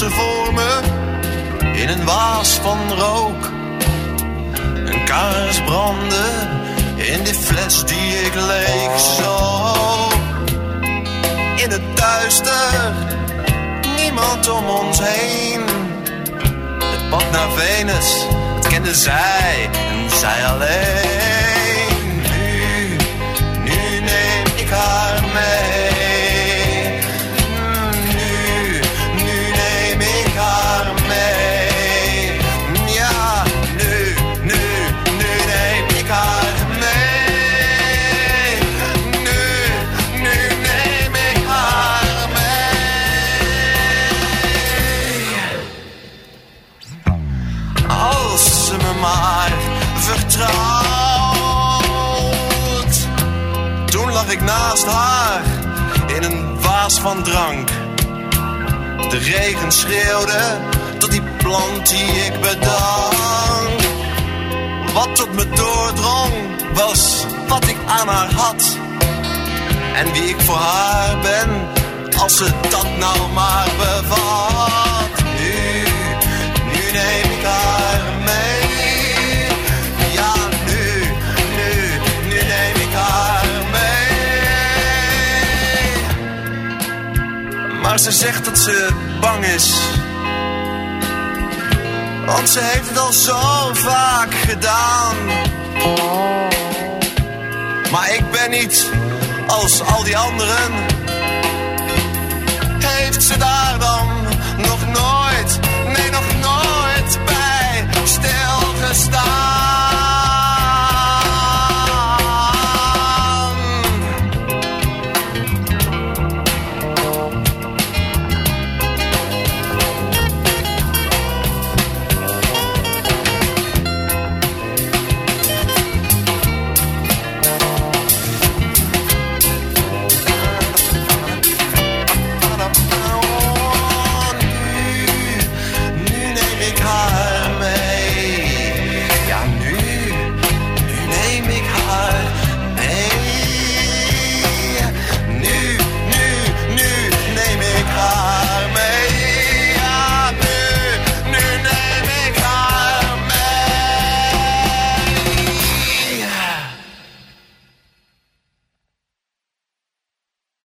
ze voor me in een waas van rook. Een kaars brandde in die fles die ik leeg zoog. In het duister, niemand om ons heen. Het pad naar Venus, het kende zij en zij alleen. Nu neem ik haar mee. Nu neem ik haar mee. Ja, nu neem ik haar mee. Nu neem ik haar mee. Als ze me maar vertrouwt. Toen lag ik naast haar in een waas van drank. De regen schreeuwde tot die plant die ik bedank. Wat tot me doordrong was wat ik aan haar had. En wie ik voor haar ben, als ze dat nou maar bevat. Nu neem ik haar mee. Ja, nu neem ik haar mee. Maar ze zegt dat ze bang is. Want ze heeft het al zo vaak gedaan. Maar ik ben niet als al die anderen. Heeft ze daar